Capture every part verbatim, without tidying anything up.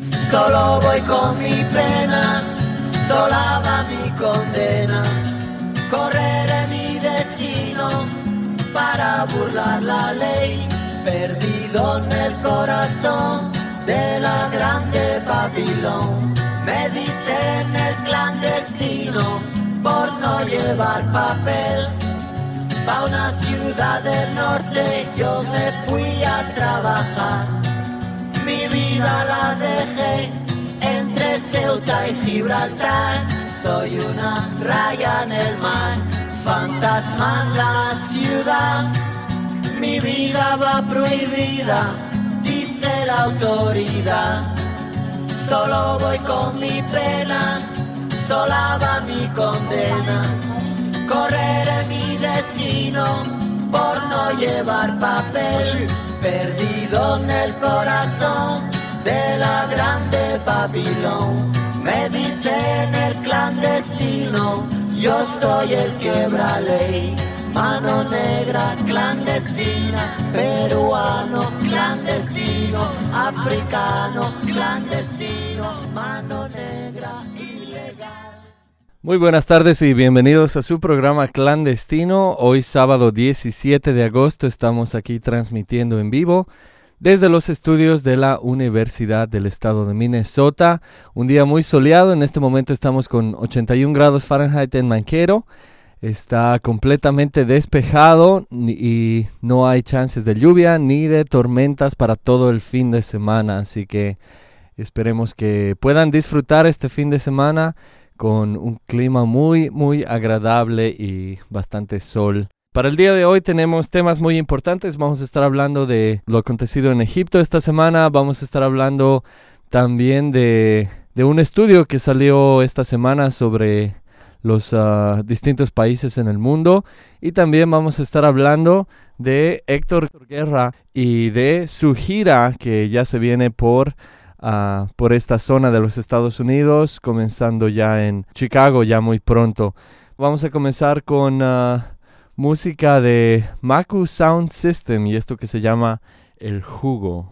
Solo voy con mi pena, sola va mi condena. Correré mi destino para burlar la ley, perdido en el corazón de la grande Babilón. Me dicen el clandestino por no llevar papel. Pa' una ciudad del norte yo me fui a trabajar. Mi vida la dejé entre Ceuta y Gibraltar. Soy una raya en el mar, fantasma en la ciudad. Mi vida va prohibida, dice la autoridad. Solo voy con mi pena, sola va mi condena. Correré mi destino por no llevar papel, perdido en el corazón de la grande Babilón. Me dicen el clandestino, yo soy el quebra ley. Mano negra clandestina, peruano clandestino, africano clandestino, mano negra ilegal. Muy buenas tardes y bienvenidos a su programa Clandestino. Hoy sábado diecisiete de agosto estamos aquí transmitiendo en vivo desde los estudios de la Universidad del Estado de Minnesota. Un día muy soleado, en este momento estamos con ochenta y un grados Fahrenheit en Mankato. Está completamente despejado y no hay chances de lluvia ni de tormentas para todo el fin de semana. Así que esperemos que puedan disfrutar este fin de semana con un clima muy, muy agradable y bastante sol. Para el día de hoy tenemos temas muy importantes. Vamos a estar hablando de lo acontecido en Egipto esta semana. Vamos a estar hablando también de, de un estudio que salió esta semana sobre los uh, distintos países en el mundo. Y también vamos a estar hablando de Héctor Guerra y de su gira que ya se viene por Uh, por esta zona de los Estados Unidos, comenzando ya en Chicago ya muy pronto. Vamos a comenzar con uh, música de Maku Sound System y esto que se llama El Jugo.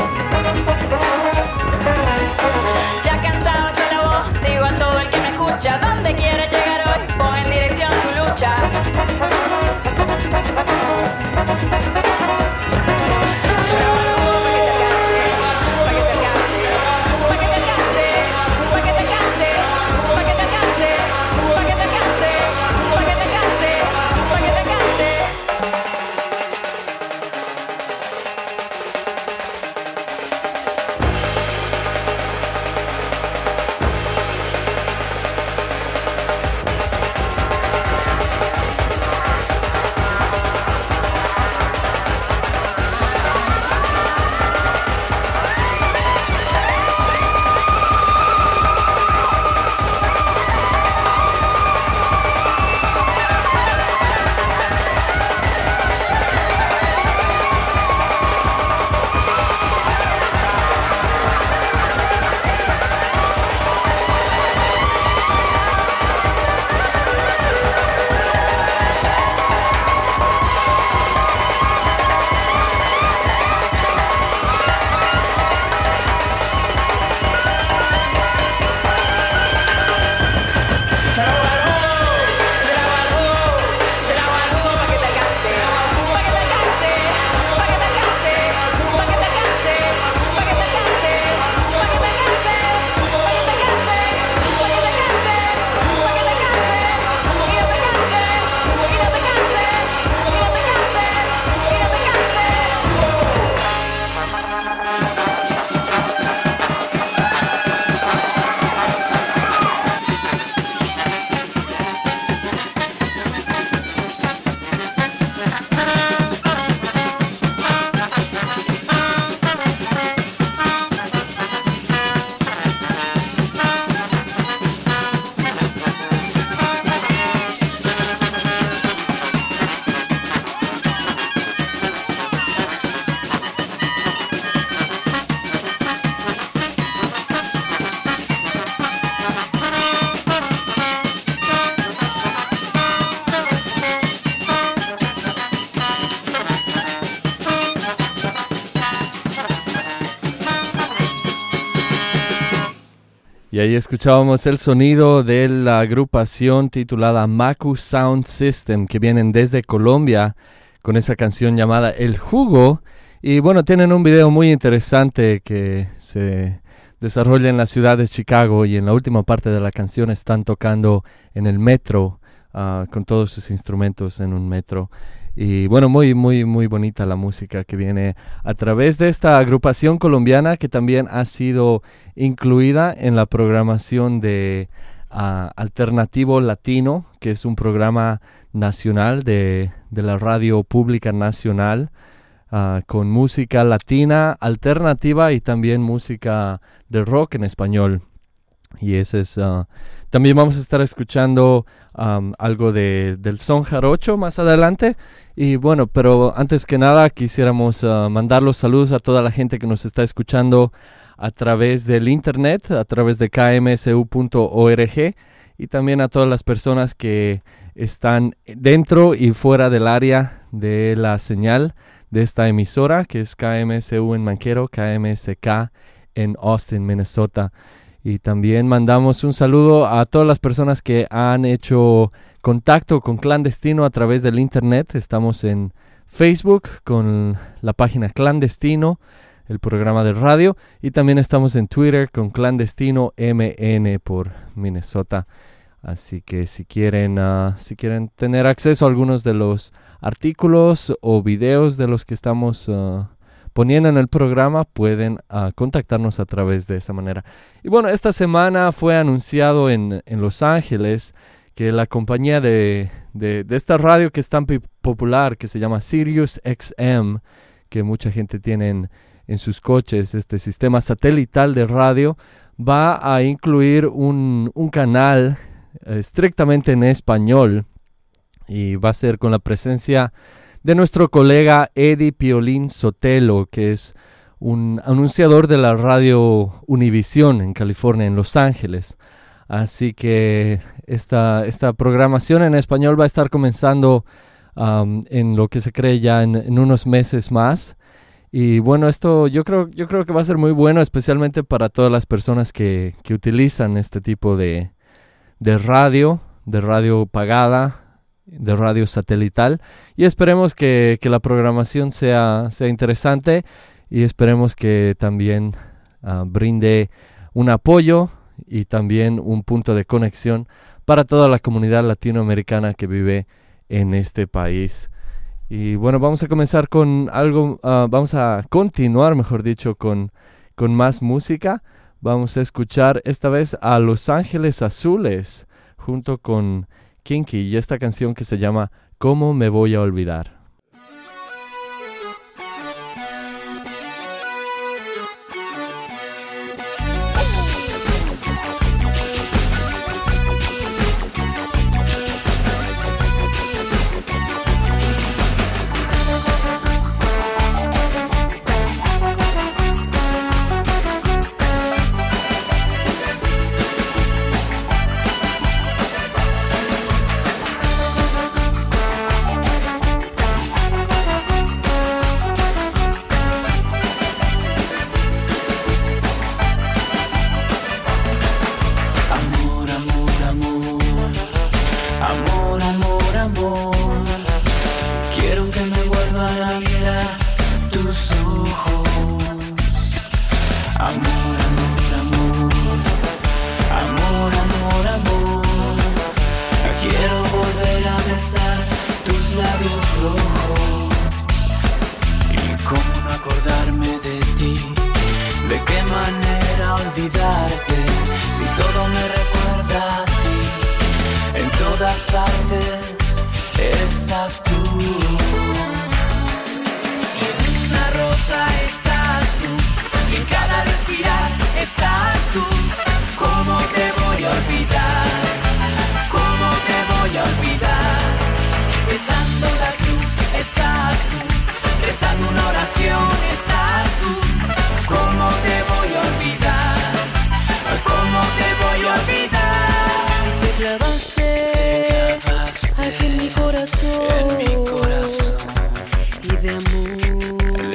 Ya cansado de la voz, digo a todo el que me escucha. Y ahí escuchábamos el sonido de la agrupación titulada Maku Sound System, que vienen desde Colombia con esa canción llamada El Jugo. Y bueno, tienen un video muy interesante que se desarrolla en la ciudad de Chicago, y en la última parte de la canción están tocando en el metro, uh, con todos sus instrumentos en un metro. Y bueno, muy, muy, muy bonita la música que viene a través de esta agrupación colombiana, que también ha sido incluida en la programación de uh, Alternativo Latino, que es un programa nacional de, de la radio pública nacional, uh, con música latina, alternativa y también música de rock en español. Y ese es... Uh, también vamos a estar escuchando um, algo de, del son jarocho más adelante. Y bueno, pero antes que nada quisiéramos uh, mandar los saludos a toda la gente que nos está escuchando a través del internet, a través de k m s u punto org, y también a todas las personas que están dentro y fuera del área de la señal de esta emisora, que es K M S U en Manquero, K M S K en Austin, Minnesota. Y también mandamos un saludo a todas las personas que han hecho contacto con Clandestino a través del internet. Estamos en Facebook con la página Clandestino, el programa de radio, y también estamos en Twitter con Clandestino M N por Minnesota. Así que si quieren, uh, si quieren tener acceso a algunos de los artículos o videos de los que estamos uh, poniendo en el programa, pueden uh, contactarnos a través de esa manera. Y bueno, esta semana fue anunciado en, en Los Ángeles que la compañía de, de, de esta radio que es tan popular, que se llama Sirius X M, que mucha gente tiene en, en sus coches, este sistema satelital de radio, va a incluir un, un canal eh, estrictamente en español, y va a ser con la presencia de nuestro colega Eddie Piolín Sotelo, que es un anunciador de la radio Univisión en California, en Los Ángeles. Así que esta, esta programación en español va a estar comenzando um, en lo que se cree ya en, en unos meses más. Y bueno, esto yo creo, yo creo que va a ser muy bueno, especialmente para todas las personas que, que utilizan este tipo de, de radio, de radio pagada, de radio satelital, y esperemos que, que la programación sea, sea interesante, y esperemos que también uh, brinde un apoyo y también un punto de conexión para toda la comunidad latinoamericana que vive en este país. Y bueno, vamos a comenzar con algo, uh, vamos a continuar, mejor dicho, con, con más música. Vamos a escuchar esta vez a Los Ángeles Azules junto con Kinky y esta canción que se llama ¿Cómo me voy a olvidar?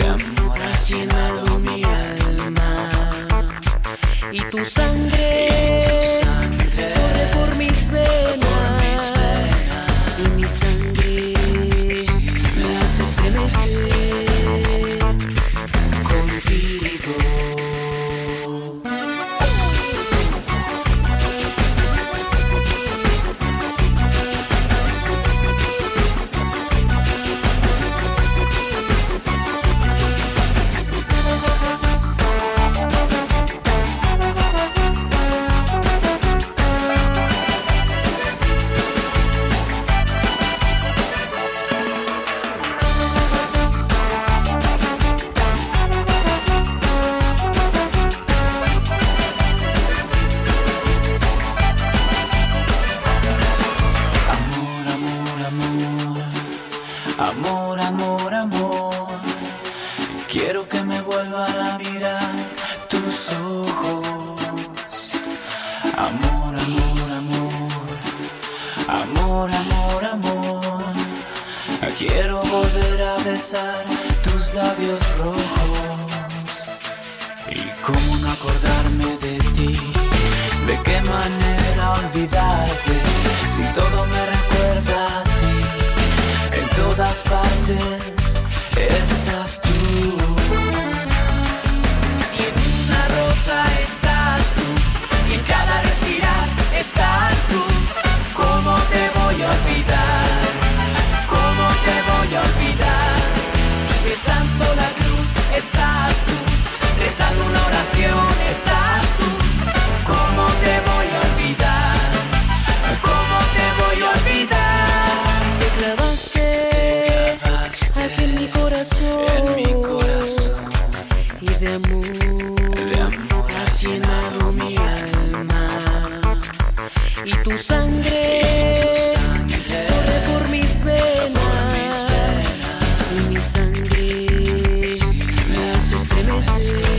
Tu sangre besar tus labios rojos. Y cómo no acordarme de ti, de qué manera olvidarte, si todo me recuerda a ti, en todas partes estás tú. Si en una rosa estás tú, si en cada respirar estás tú, ¿cómo te voy a olvidar? ¿Cómo te voy a olvidar? Si besando la cruz estás tú, rezando una oración estás tú, ¿cómo te voy a olvidar? ¿Cómo te voy a olvidar? Si te clavaste, te clavaste aquí en mi corazón, en mi corazón, y de amor, de amor has llenado mi alma, y tu sangre, y tu sangre corre por mis venas, por mis venas, y mi sangre sí, me hace estremecer.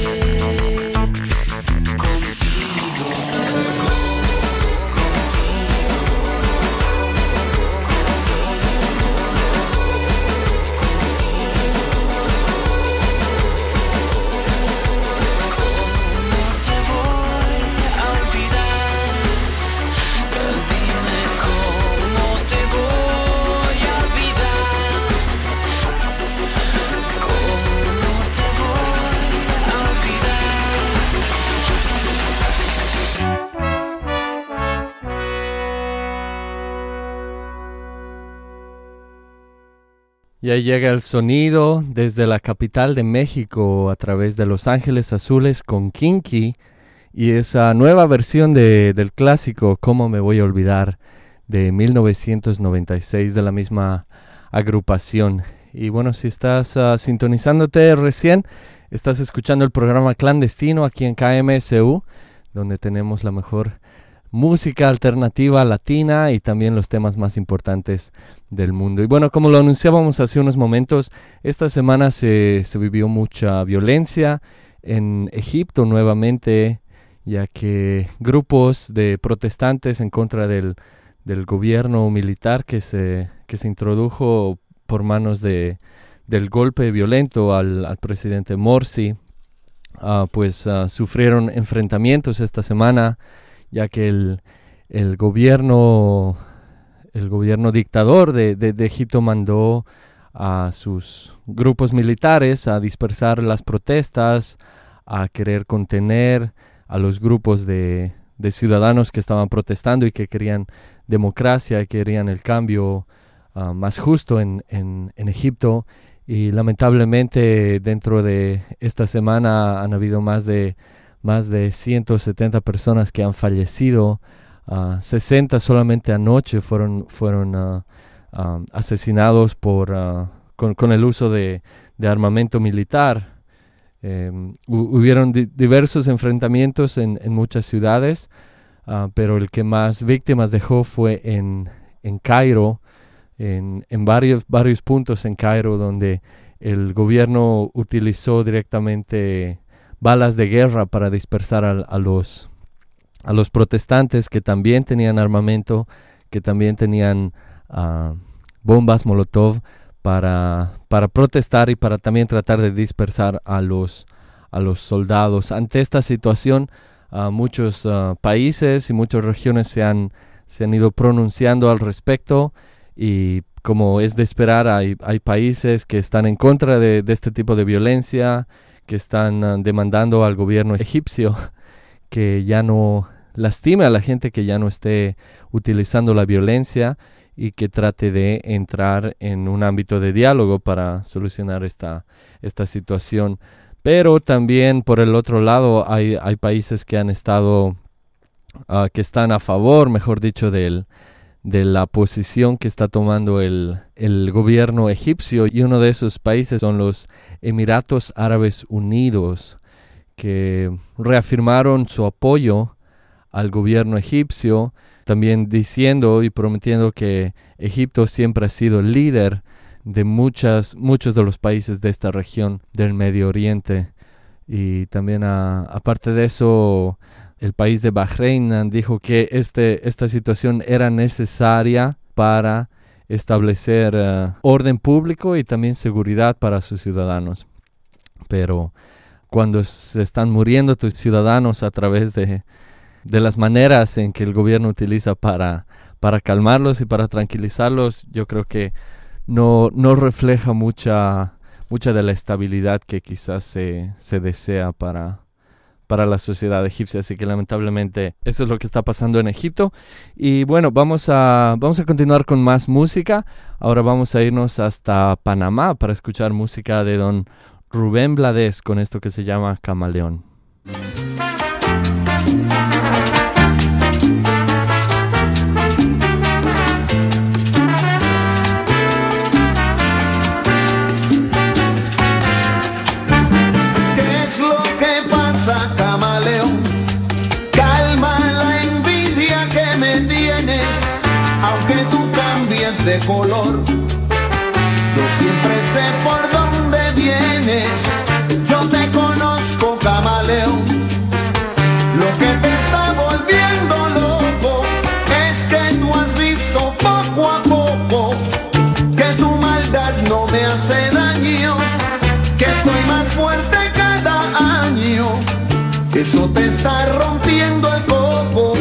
Y ahí llega el sonido desde la capital de México a través de Los Ángeles Azules con Kinky y esa nueva versión de, del clásico ¿Cómo me voy a olvidar? De mil novecientos noventa y seis de la misma agrupación. Y bueno, si estás uh, sintonizándote recién, estás escuchando el programa Clandestino aquí en K M S U, donde tenemos la mejor música alternativa latina y también los temas más importantes del mundo. Y bueno, como lo anunciábamos hace unos momentos, esta semana se, se vivió mucha violencia en Egipto nuevamente, ya que grupos de protestantes en contra del, del gobierno militar que se, que se introdujo por manos de, del golpe violento al, al presidente Morsi, uh, pues uh, sufrieron enfrentamientos esta semana, ya que el, el gobierno el gobierno dictador de, de, de Egipto mandó a sus grupos militares a dispersar las protestas, a querer contener a los grupos de, de ciudadanos que estaban protestando y que querían democracia, y querían el cambio uh, más justo en, en, en Egipto. Y lamentablemente dentro de esta semana han habido más de más de ciento setenta personas que han fallecido, uh, sesenta solamente anoche fueron, fueron uh, uh, asesinados por, uh, con, con el uso de, de armamento militar. Eh, hubieron di- diversos enfrentamientos en, en muchas ciudades, uh, pero el que más víctimas dejó fue en, en Cairo, en, en varios, varios puntos en Cairo, donde el gobierno utilizó directamente balas de guerra para dispersar a, a, los, a los protestantes que también tenían armamento, que también tenían uh, bombas Molotov para, para protestar y para también tratar de dispersar a los, a los soldados. Ante esta situación, uh, muchos uh, países y muchas regiones se han, se han ido pronunciando al respecto, y como es de esperar, hay, hay países que están en contra de, de este tipo de violencia, que están uh, demandando al gobierno egipcio que ya no lastime a la gente, que ya no esté utilizando la violencia y que trate de entrar en un ámbito de diálogo para solucionar esta, esta situación. Pero también por el otro lado hay, hay países que han estado, uh, que están a favor, mejor dicho, del de la posición que está tomando el, el gobierno egipcio, y uno de esos países son los Emiratos Árabes Unidos, que reafirmaron su apoyo al gobierno egipcio, también diciendo y prometiendo que Egipto siempre ha sido el líder de muchas, muchos de los países de esta región del Medio Oriente. Y también a, aparte de eso, el país de Bahrein dijo que este, esta situación era necesaria para establecer uh, orden público y también seguridad para sus ciudadanos. Pero cuando se están muriendo tus ciudadanos a través de, de las maneras en que el gobierno utiliza para, para calmarlos y para tranquilizarlos, yo creo que no, no refleja mucha, mucha de la estabilidad que quizás se, se desea para, para la sociedad egipcia. Así que lamentablemente eso es lo que está pasando en Egipto. Y bueno, vamos a, vamos a continuar con más música. Ahora vamos a irnos hasta Panamá para escuchar música de don Rubén Blades con esto que se llama Camaleón. ¿Qué es lo que pasa, camaleón? Calma la envidia que me tienes, aunque tú cambies de color. Yo siempre sé por dónde vienes, yo te conozco, camaleón. Lo que te está volviendo loco es que tú has visto poco a poco que tu maldad no me hace daño, que estoy más fuerte cada año. Eso te está rompiendo el coco.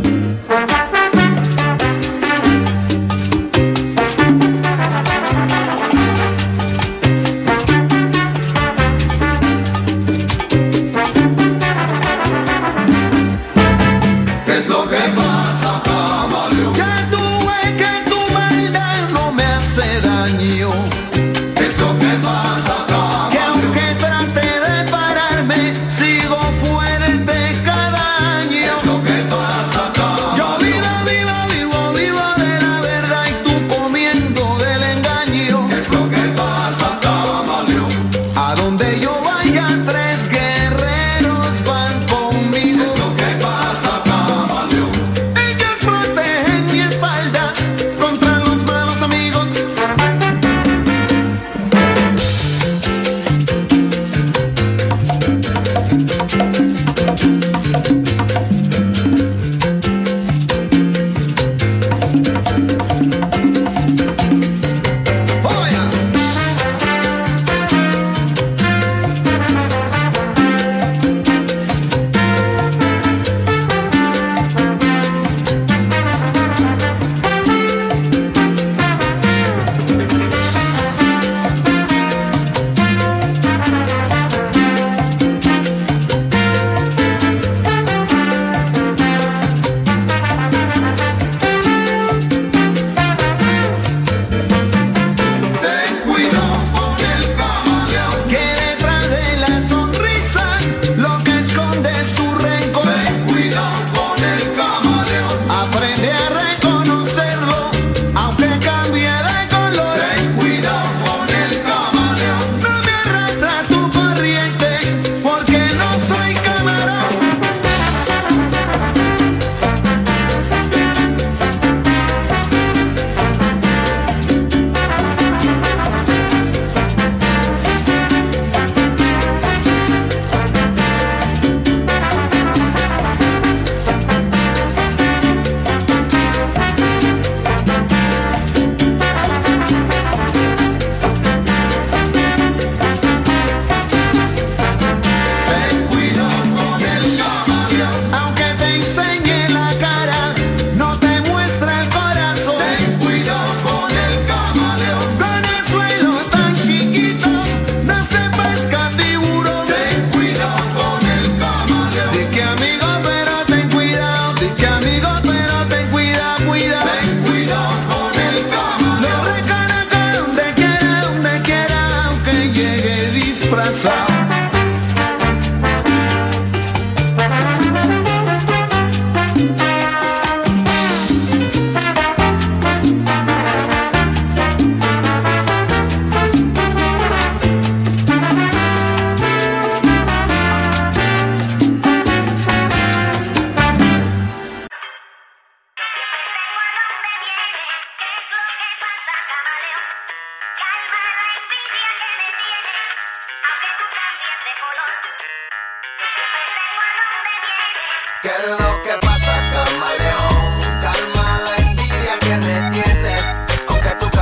¿Qué es lo que pasa, camaleón? Calma la envidia que me tienes, aunque tú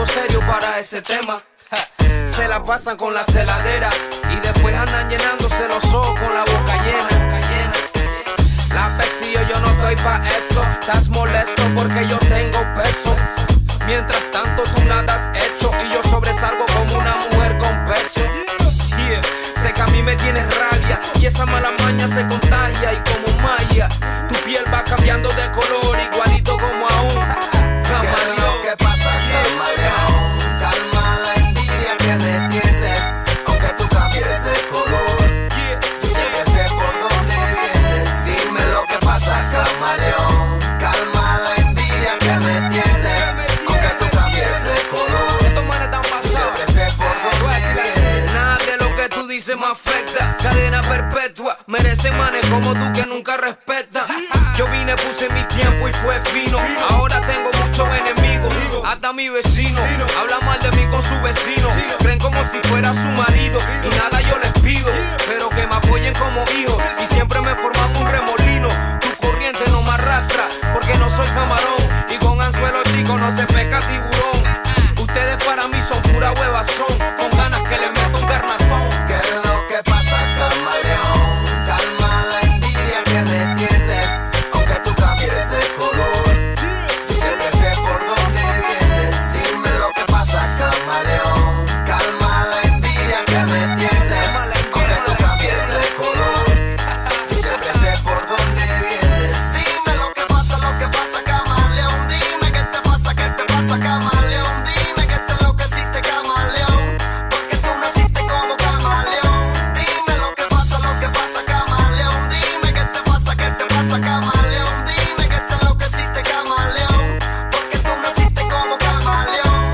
algo serio para ese tema. Ja, se la pasan con la celadera y después andan llenándose los ojos con la boca llena. La pesillo, yo no estoy pa' esto. Estás molesto porque yo tengo peso. Mientras tanto tú nada has hecho y yo sobresalgo como una mujer con pecho. Yeah. Sé que a mí me tienes rabia y esa mala maña se contagia y como magia tu piel va cambiando de color igualito como a un camaleón. ¿Qué pasa, camaleón? Calma la envidia que me tienes, aunque tú cambies de color. Yeah. Yo siempre sé por dónde vienes. Dime lo que pasa, camaleón. Calma la envidia que me tienes, aunque tú cambies de color. Estos manes están pasados. Siempre sé por dónde vienes. Nada de lo que tú dices me afecta. Cadena perpetua. Merecen manes como tú que nunca respetan. Yo vine, puse mi tiempo y fue fino. Ahora tengo muchos enemigos. Hasta mi vecino habla mal de mí con su vecino. Creen como si fuera su marido. Y nada yo les pido, pero que me apoyen como hijos. Y siempre me formamos un remolino. Tu corriente no me arrastra, porque no soy camarón. Y con anzuelo chico no se pesca tiburón. Ustedes para mí son pura huevazón, con ganas que le meto un garnatón. ¿Qué es lo que pasa, camaleón? Calma la envidia que me tienes, aunque tú cambies de color. Yo siempre sé por dónde vienes. Dime lo que pasa, camaleón. Calma la envidia que me tienes, aunque tú cambies de color. Yo siempre sé por dónde vienes. Dime lo que pasa, lo que pasa, camaleón. Dime qué te pasa, qué te pasa, camaleón. Dime que te enloqueciste, camaleón, porque tú naciste como camaleón. Dime lo que pasa, lo que pasa, camaleón. Dime qué te pasa, qué te pasa, camaleón. Dime que te enloqueciste, camaleón, porque tú naciste como camaleón.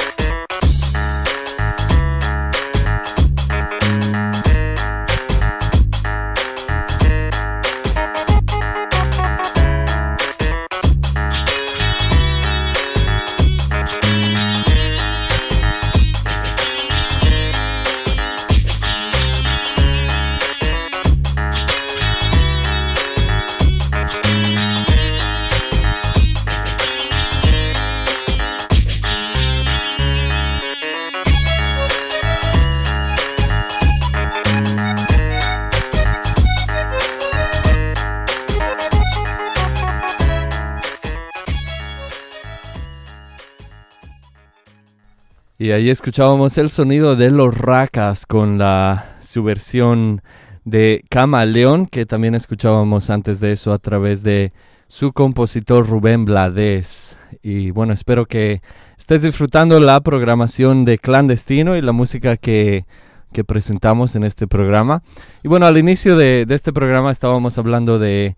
Y ahí escuchábamos el sonido de los Racas con la su versión de Camaleón, que también escuchábamos antes de eso a través de su compositor Rubén Blades. Y bueno, espero que estés disfrutando la programación de Clandestino y la música que, que presentamos en este programa. Y bueno, al inicio de, de este programa estábamos hablando de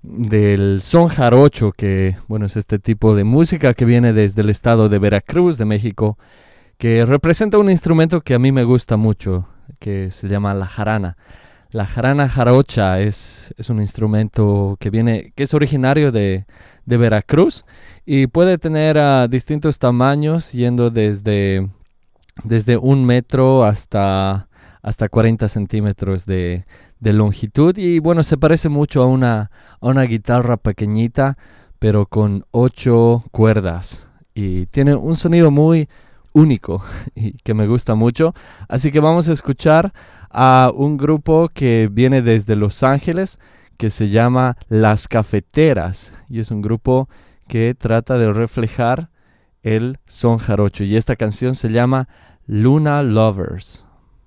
del son jarocho, que bueno, es este tipo de música que viene desde el estado de Veracruz, de México, que representa un instrumento que a mí me gusta mucho, que se llama la jarana. La jarana jarocha es, es un instrumento que viene, que es originario de, de Veracruz y puede tener uh, distintos tamaños, yendo desde, desde un metro hasta, hasta cuarenta centímetros de, de longitud. Y bueno, se parece mucho a una, a una guitarra pequeñita, pero con ocho cuerdas. Y tiene un sonido muy único y que me gusta mucho. Así que vamos a escuchar a un grupo que viene desde Los Ángeles, que se llama Las Cafeteras, y es un grupo que trata de reflejar el son jarocho, y esta canción se llama Luna Lovers.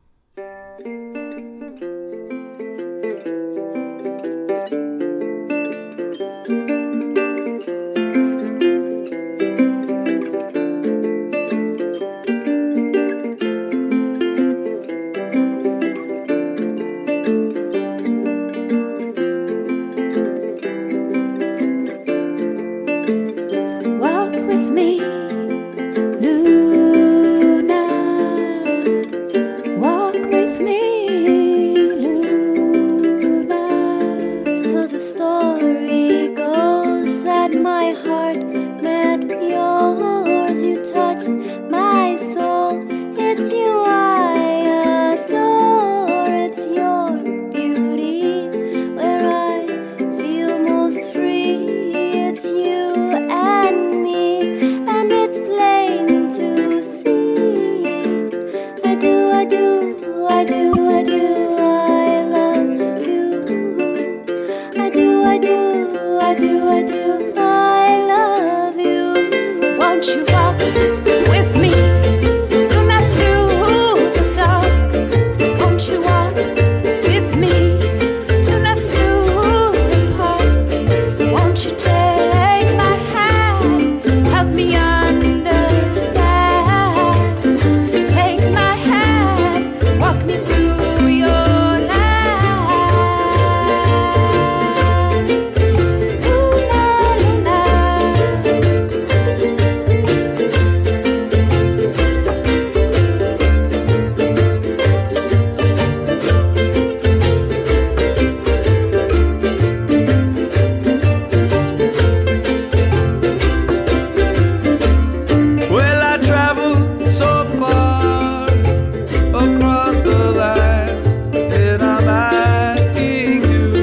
Walk with me, Luna. do, I love you. Won't you walk with me? Do not through the dark. Won't you walk with me? Do not through the park. Won't you take my hand? Help me understand. Take my hand. Walk me through your land. Ooh, la, la, la. Well, I travel so far across the land, and I'm asking you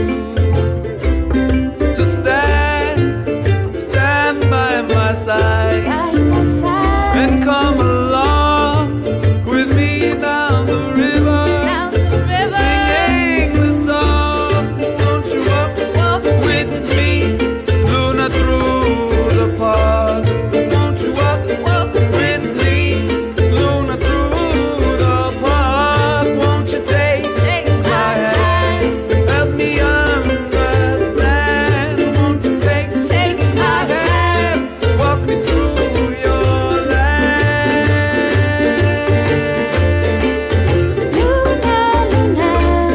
to stand, stand by my side, By my side. and come along with me down the river, Down the river. singing the song. Don't you walk Walk with me, Luna, through the park? Won't you walk walk with me, Luna, through the park? Won't you take Take my my hand? hand. Help me understand. Won't you take Take my my hand? Walk me through your land. Luna, Luna.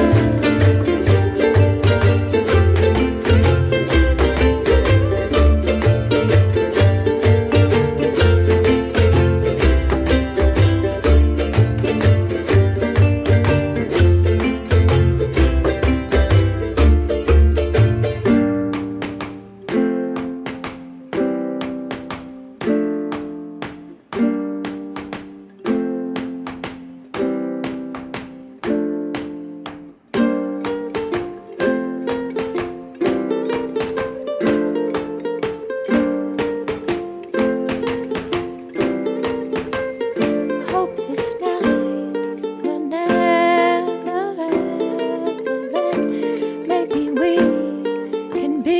Hope this night will never end. Maybe we can be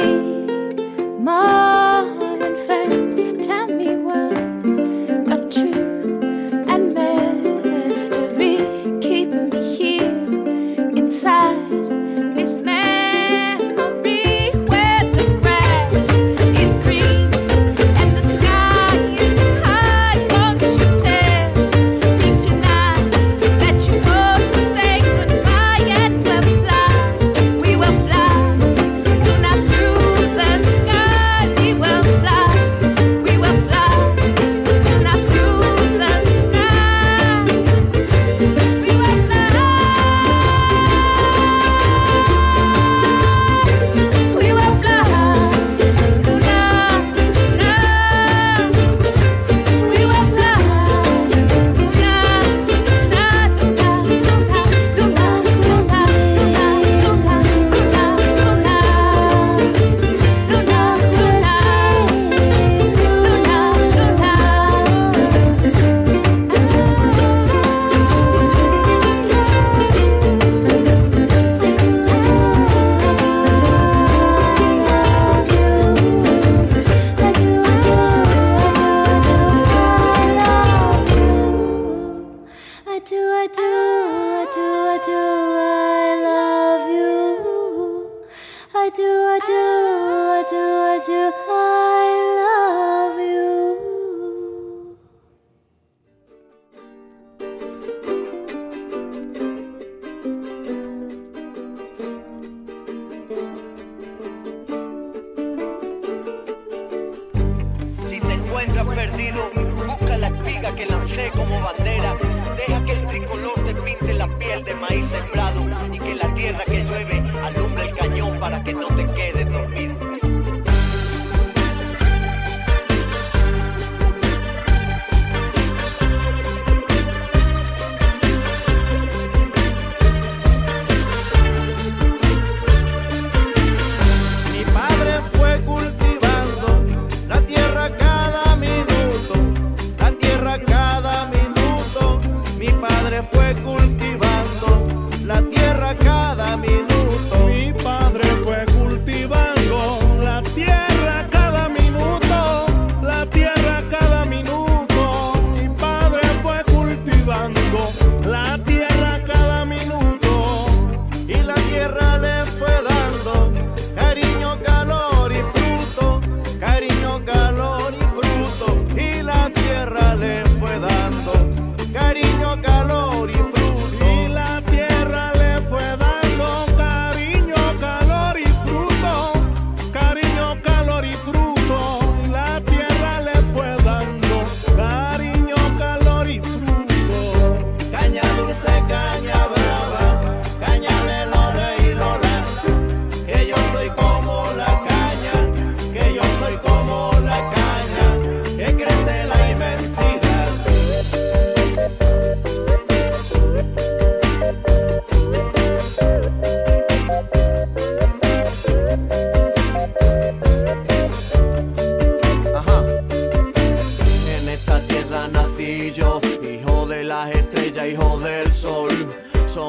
more than friends. Tell me words of truth and mystery. Keep me here inside this memory where the grass is green and the sky is high. Won't you tell me tonight that you won't say goodbye? And we'll fly, we will fly, Luna, through the sky. We will fly, we will fly, Luna, through the sky. We will fly, we will fly, Luna, Luna. We will fly, Luna, Luna, Luna, Luna, Luna, I do, I do, I do, I do, I love you. I do, I do, I do, I do, I love you. Si te encuentras perdido, busca la espiga que lancé como bandera. Deja que el tricolor te pinte la piel de maíz sembrado y que la tierra que llueve alumbre el cañón para que no te quedes dormido. Mi padre fue cultivando la tierra cada minuto, la tierra cada minuto. Mi padre fue cultivando la tierra cada minuto. Mi padre fue cultivando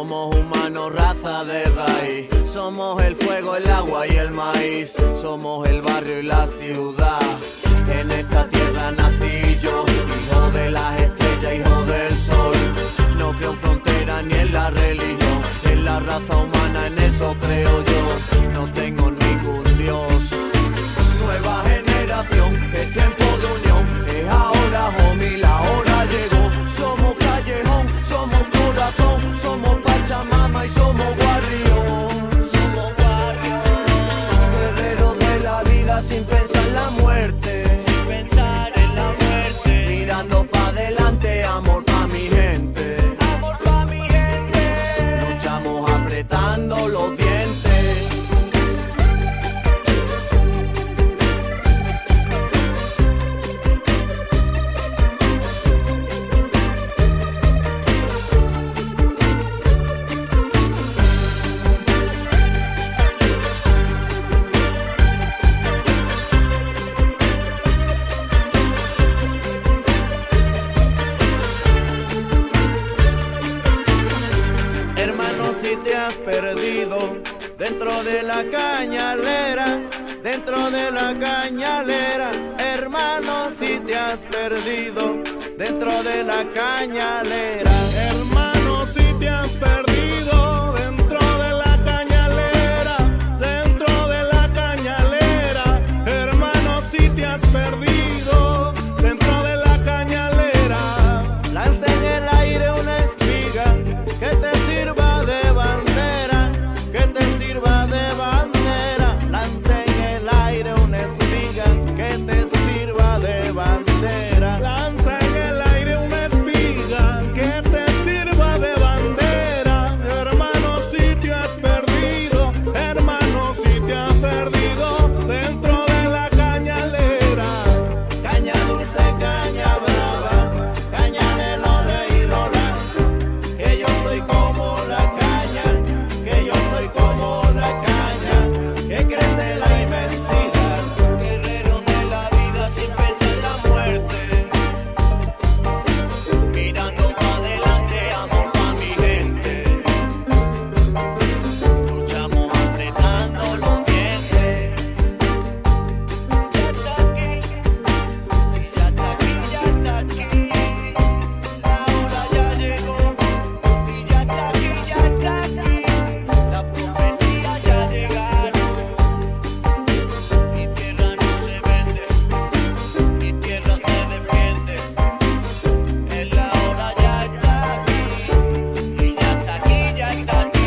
Somos humanos, raza de raíz. Somos el fuego, el agua y el maíz. Somos el barrio y la ciudad. En esta tierra nací yo, hijo de las estrellas, hijo del sol. No creo en frontera ni en la religión. En la raza humana, en eso creo yo. No tengo ningún dios. Nueva generación, es tiempo de unión. Es ahora, homie, la hora llegó. Somos callejón, somos corazón. Somos Pachamama y somos Guarrión. Somos Guarrión. Guerreros de la vida sin pensar en la muerte. Sin pensar en la muerte. Mirando pa' adelante, amor pa' mi gente. Amor pa' mi gente. Luchamos apretando los dientes. Perdido dentro de la cañalera, dentro de la cañalera, hermano, si te has perdido dentro de la cañalera, hermano, si te has perdido dentro de la cañalera, dentro de la cañalera, hermano, si te has perdido dentro de la cañalera, lanza en el aire una espiga que te sirva de bandera, que te sirva de bandera, lanza en el aire una espiga que te sirva de bandera, lanza en el aire una espiga que te sirva de bandera, hermano, si te has perdido, hermano, si te has perdido dentro de la cañalera, caña dulce, caña brava, caña de lola y lola, que yo soy como la caña, que yo soy como la caña, que crece en la inmensidad, guerrero de la vida sin pensar en la muerte, mirando para adelante, amor pa' mi gente, luchamos apretando los dientes, ya está aquí, y ya está aquí, ya está aquí, la hora ya llegó, y ya está aquí, ya está aquí, las profecías ya llegaron, mi tierra no se vende, mi tierra se defiende, es la hora ya está aquí, y ya está aquí, ya está aquí.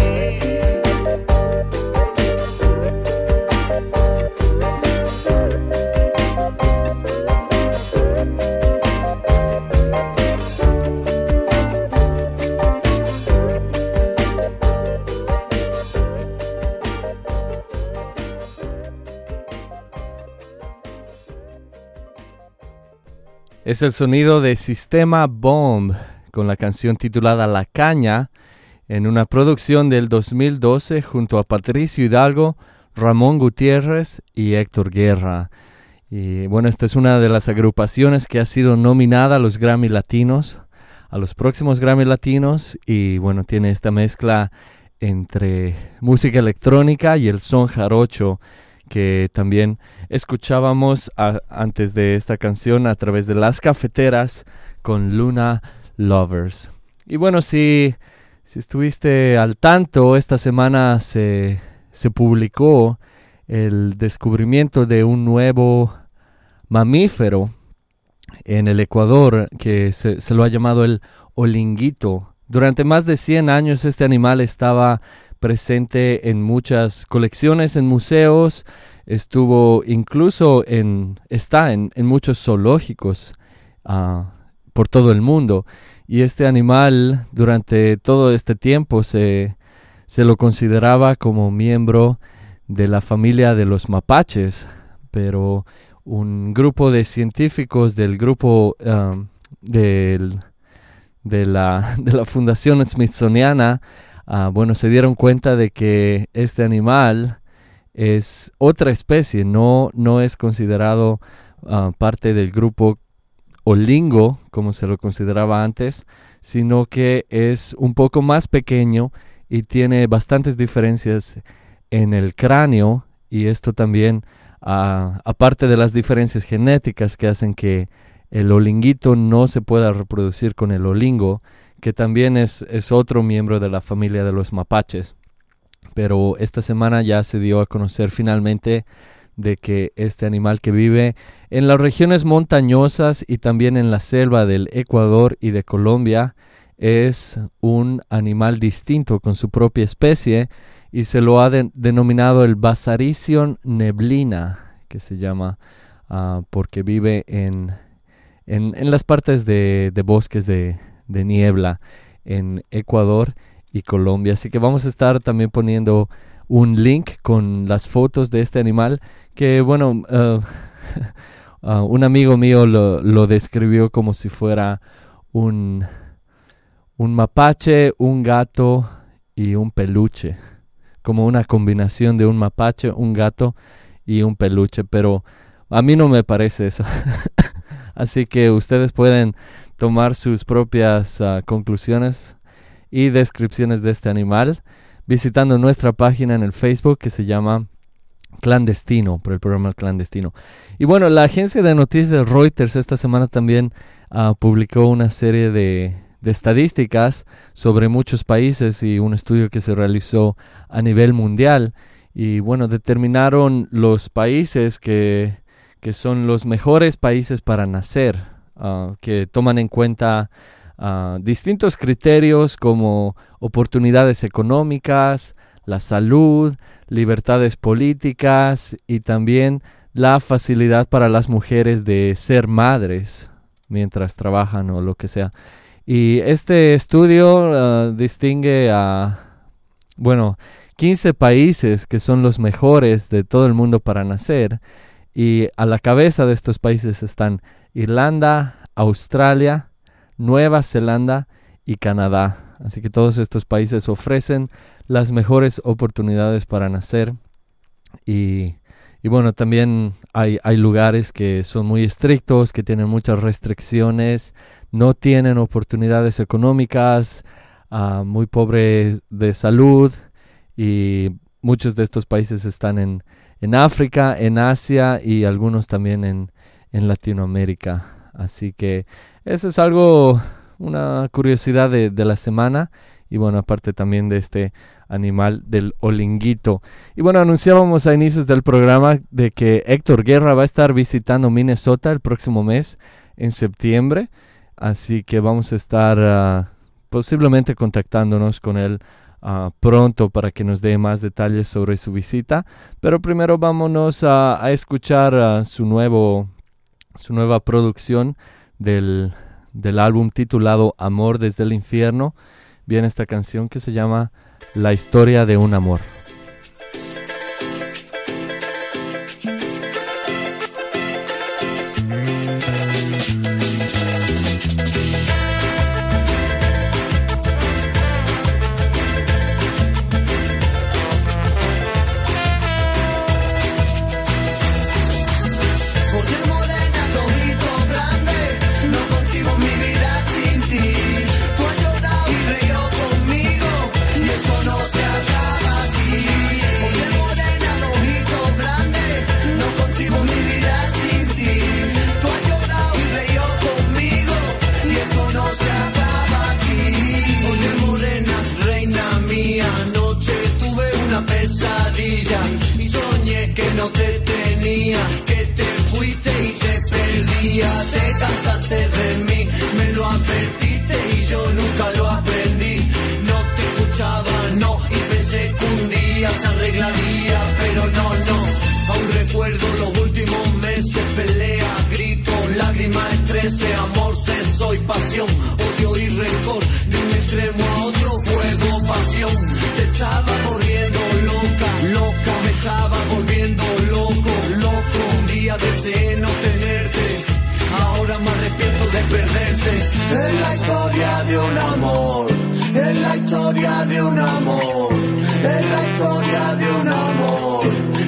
Es el sonido de Sistema Bomb con la canción titulada La Caña en una producción del dos mil doce junto a Patricio Hidalgo, Ramón Gutiérrez y Héctor Guerra. Y bueno, esta es una de las agrupaciones que ha sido nominada a los Grammy Latinos, a los próximos Grammy Latinos, y bueno, tiene esta mezcla entre música electrónica y el son jarocho que también escuchábamos a, antes de esta canción a través de Las Cafeteras con Luna Lovers. Y bueno, si, si estuviste al tanto, esta semana se, se publicó el descubrimiento de un nuevo mamífero en el Ecuador que se, se lo ha llamado el olinguito. Durante más de cien años este animal estaba presente en muchas colecciones, en museos, estuvo incluso en, está en, en muchos zoológicos uh, por todo el mundo. Y este animal durante todo este tiempo se, se lo consideraba como miembro de la familia de los mapaches, pero un grupo de científicos del grupo um, del, de, la, de la Fundación Smithsoniana Uh, bueno, se dieron cuenta de que este animal es otra especie, no, no es considerado uh, parte del grupo olingo, como se lo consideraba antes, sino que es un poco más pequeño y tiene bastantes diferencias en el cráneo, y esto también, uh, aparte de las diferencias genéticas que hacen que el olinguito no se pueda reproducir con el olingo, que también es, es otro miembro de la familia de los mapaches. Pero esta semana ya se dio a conocer finalmente de que este animal, que vive en las regiones montañosas y también en la selva del Ecuador y de Colombia, es un animal distinto con su propia especie, y se lo ha de- denominado el Basaricion neblina, que se llama uh, porque vive en, en, en las partes de, de bosques de, de niebla en Ecuador y Colombia. Así que vamos a estar también poniendo un link con las fotos de este animal, que bueno, uh, uh, un amigo mío lo, lo describió como si fuera un, un mapache, un gato y un peluche, como una combinación de un mapache, un gato y un peluche, pero a mí no me parece eso. Así que ustedes pueden tomar sus propias uh, conclusiones y descripciones de este animal visitando nuestra página en el Facebook, que se llama Clandestino, por el programa Clandestino. Y bueno, la agencia de noticias Reuters esta semana también uh, publicó una serie de, de estadísticas sobre muchos países y un estudio que se realizó a nivel mundial. Y bueno, determinaron los países que, que son los mejores países para nacer, uh, que toman en cuenta Uh, distintos criterios como oportunidades económicas, la salud, libertades políticas y también la facilidad para las mujeres de ser madres mientras trabajan o lo que sea. Y este estudio uh, distingue a, bueno, quince países que son los mejores de todo el mundo para nacer, y a la cabeza de estos países están Irlanda, Australia, Nueva Zelanda y Canadá. Así que todos estos países ofrecen las mejores oportunidades para nacer. Y, y bueno, también hay, hay lugares que son muy estrictos, que tienen muchas restricciones, no tienen oportunidades económicas, uh, muy pobres de salud, y muchos de estos países están en, en África, en Asia y algunos también en, en Latinoamérica. Así que eso es algo, una curiosidad de, de la semana. Y bueno, aparte también de este animal del olinguito. Y bueno, anunciábamos a inicios del programa de que Héctor Guerra va a estar visitando Minnesota el próximo mes, en septiembre. Así que vamos a estar uh, posiblemente contactándonos con él uh, pronto para que nos dé más detalles sobre su visita. Pero primero vámonos a, a escuchar uh, su nuevo... su nueva producción del, del álbum titulado Amor desde el Infierno. Viene esta canción que se llama La historia de un amor.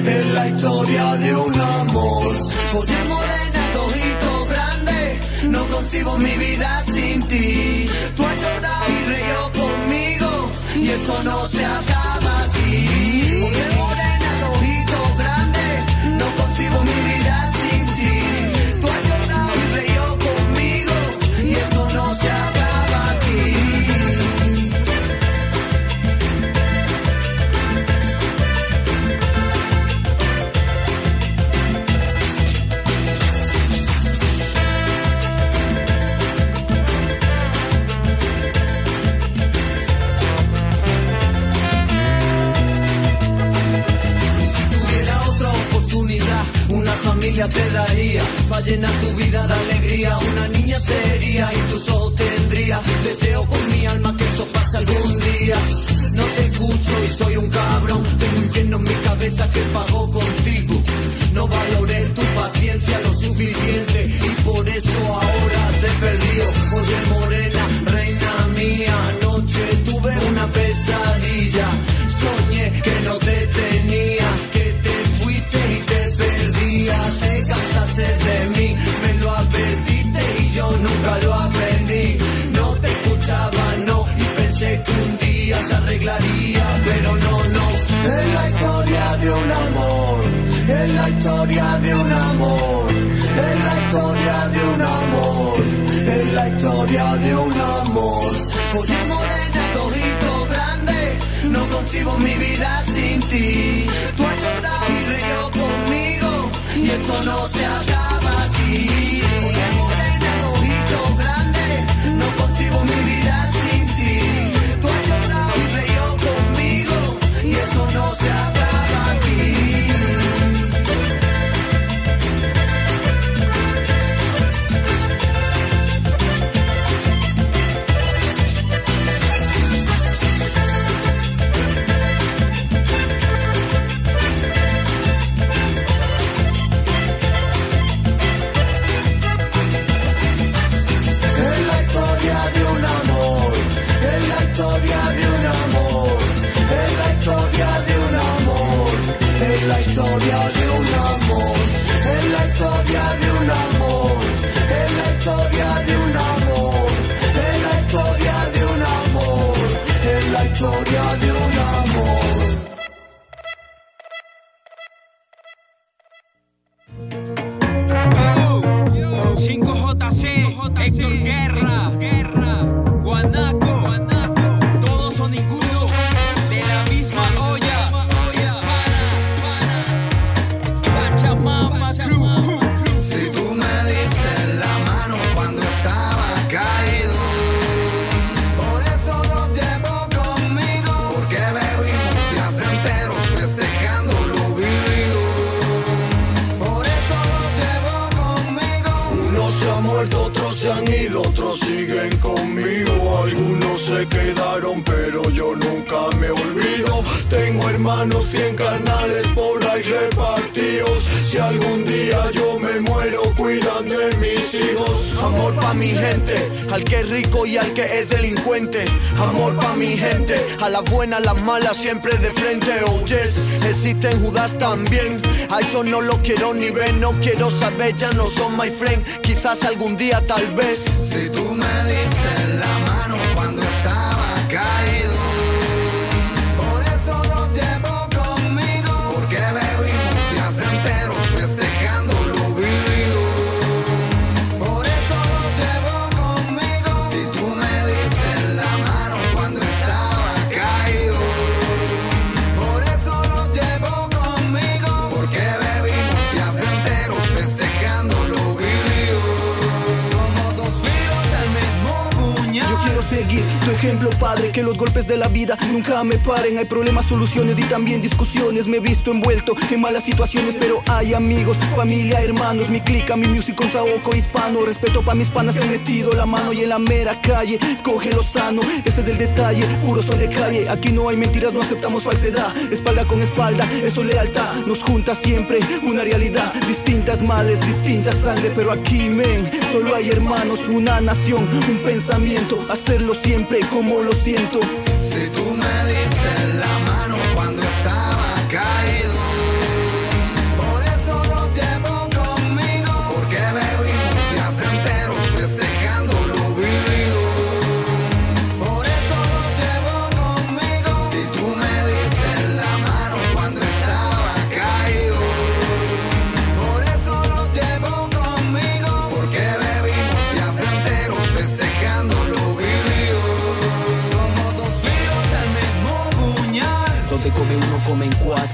No concibo mi vida sin ti. Tú has llorado y reído conmigo y esto no se acaba aquí. Mujer morena, de ojitos grandes, no concibo mi vida sin ti. Tú has llorado y reído conmigo y esto no se acaba aquí. Una familia te daría, pa' llenar tu vida de alegría. Una niña sería y tus ojos tendría. Deseo con mi alma que eso pase algún día. No te escucho y soy un cabrón. Tengo infierno en mi cabeza que pago contigo. No valoré tu paciencia lo suficiente y por eso ahora te he perdido. Oye morena, reina mía, anoche tuve una pesadilla. Soñé que no te tenía, que te fuiste y te perdía. Te cansaste de mí, me lo advertiste y yo nunca lo aprendí. No te escuchaba, no, y pensé que un día se arreglaría, pero no, no. Es la historia de un amor, es la historia de un amor, es la historia de un amor, es la historia de un amor. Oye morena, ojito grande, no concibo mi vida sin ti. Tú has llorado y reído conmigo y esto no se acaba aquí. Oye morena, ojito grande, no concibo mi vida sin ti. Tú has llorado y reído conmigo y esto no se acaba aquí. Es la historia de un amor, es la historia de un amor, es la historia de un amor, es la historia de un amor, es la historia de un amor. cinco J C, Héctor Guerra, Guerra, Guanaco, Guanaco, todos son ninguno de la misma olla, olla, pana, pana, Pachamama Crew. Si tú me diste la mano cuando estaba caído, por eso lo llevo conmigo, porque bebimos días enteros festejando lo vivido. Por eso lo llevo conmigo. Unos se han muerto, otros se han ido, otros siguen conmigo. Algunos se quedaron, pero yo nunca me olvido. Tengo hermanos cien carnales por ahí repartidos. Si algún día yo me muero, cuidan de mis hijos. Amor pa' mi gente, al que es rico y al que es delincuente. Amor pa' mi gente, a las buenas, las malas, siempre de frente. Oh yes, existen Judas también. A eso no lo quiero ni ver, no quiero saber, ya no son my friend. Quizás algún día, tal vez. Si tú me diste la mano cuando estaba caído, por eso lo llevo conmigo, porque bebimos días enteros festejando lo vivido. Por eso lo llevo conmigo. Si tú me diste la mano cuando estaba caído, por eso lo llevo conmigo, porque bebimos días enteros festejando lo vivido. Somos dos filos del mismo puñal. Yo quiero seguir tu ejemplo, padre, que los golpes de la vida nunca me paren. Hay problemas, soluciones y también discusiones. Me he visto envuelto en malas situaciones, pero hay amigos, familia, hermanos. Mi clica, mi música con saoco hispano. Respeto pa' mis panas que han metido la mano y en la mera calle coge lo sano. Ese es el detalle, puro son de calle. Aquí no hay mentiras, no aceptamos falsedad. Espalda con espalda, eso es lealtad. Nos junta siempre una realidad. Distintas madres, distintas sangre, pero aquí, men, solo hay hermanos, una nación, un pensamiento. Hacerlo siempre como lo siento. Si tú me diste la mano cuando estaba caído, por eso lo llevo conmigo, porque bebimos días enteros festejando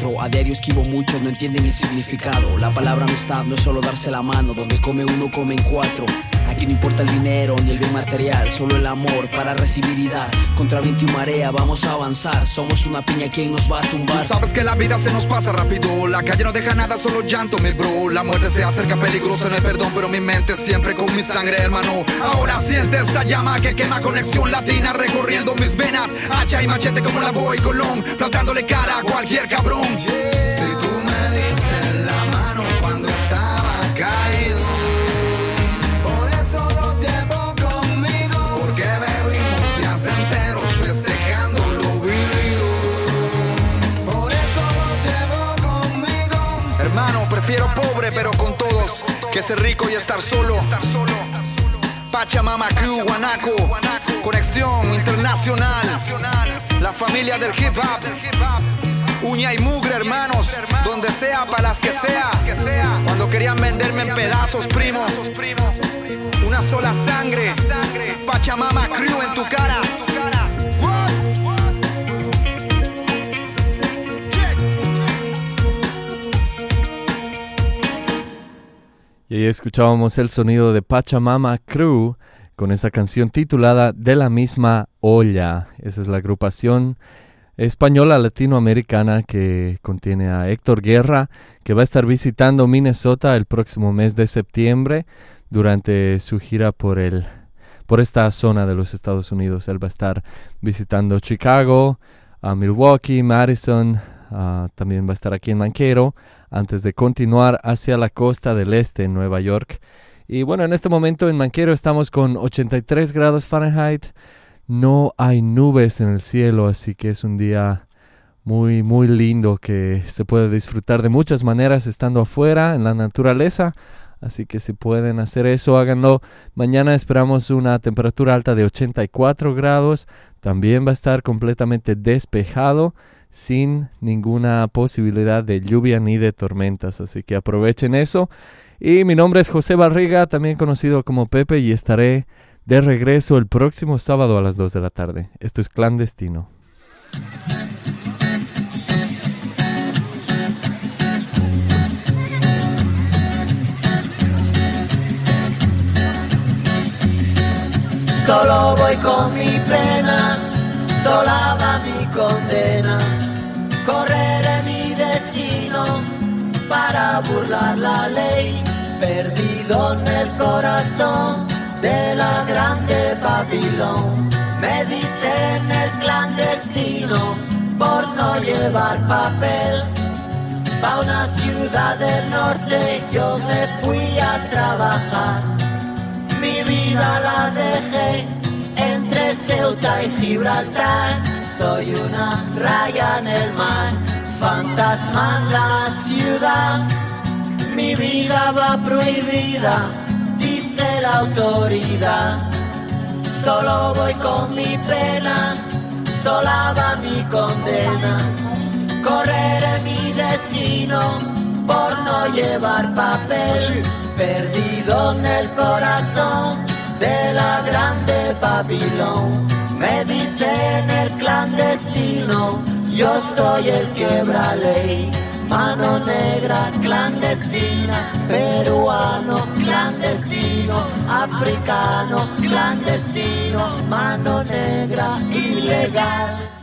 cuatro. A diario esquivo muchos, no entienden el significado. La palabra amistad no es solo darse la mano. Donde come uno, comen cuatro. Aquí no importa el dinero ni el bien material, solo el amor para recibir y dar. Contra viento y marea vamos a avanzar. Somos una piña, ¿quién nos va a tumbar? Tú sabes que la vida se nos pasa rápido. La calle no deja nada, solo llanto, mi bro. La muerte se acerca peligrosa, no hay perdón, pero mi mente siempre con mi sangre, hermano. Ahora siente esta llama que quema, conexión latina recorriendo mis venas. Hacha y machete como la Boy Colón, plantándole cara a cualquier cabrón. Yeah. Si tú me diste la mano cuando estaba caído, por eso lo llevo conmigo, porque bebimos días enteros festejando lo vivido. Por eso lo llevo conmigo. Hermano, prefiero pobre pero con todos que ser rico y estar solo. Pachamama Crew, Guanaco, conexión internacional. La familia del hip hop, uña y mugre, hermanos, donde sea, para las que sea. Cuando querían venderme en pedazos, primo, una sola sangre. Pachamama Crew en tu cara. Y ahí escuchábamos el sonido de Pachamama Crew con esa canción titulada De la misma olla. Esa es la agrupación española latinoamericana que contiene a Héctor Guerra, que va a estar visitando Minnesota el próximo mes de septiembre durante su gira por el por esta zona de los Estados Unidos. Él va a estar visitando Chicago, a Milwaukee, Madison, uh, también va a estar aquí en Manquero, antes de continuar hacia la costa del este en Nueva York. Y bueno, en este momento en Manquero estamos con ochenta y tres grados Fahrenheit. No hay nubes en el cielo, así que es un día muy, muy lindo que se puede disfrutar de muchas maneras estando afuera en la naturaleza. Así que si pueden hacer eso, háganlo. Mañana esperamos una temperatura alta de ochenta y cuatro grados. También va a estar completamente despejado, sin ninguna posibilidad de lluvia ni de tormentas, así que aprovechen eso. Y mi nombre es José Barriga, también conocido como Pepe, y estaré de regreso el próximo sábado a las dos de la tarde. Esto es Clandestino. Solo voy con mi pena, sola va mi condena. Correré mi destino para burlar la ley, perdido en el corazón de la grande Babilón. Me dicen el clandestino por no llevar papel. Pa' una ciudad del norte yo me fui a trabajar. Mi vida la dejé entre Ceuta y Gibraltar. Soy una raya en el mar, fantasma en la ciudad. Mi vida va prohibida, dice la autoridad. Solo voy con mi pena, sola va mi condena. Correré mi destino por no llevar papel, perdido en el corazón de la grande Babilón. Me dicen el clandestino, yo soy el quebra ley. Mano negra clandestina, peruano clandestino, africano clandestino, mano negra ilegal.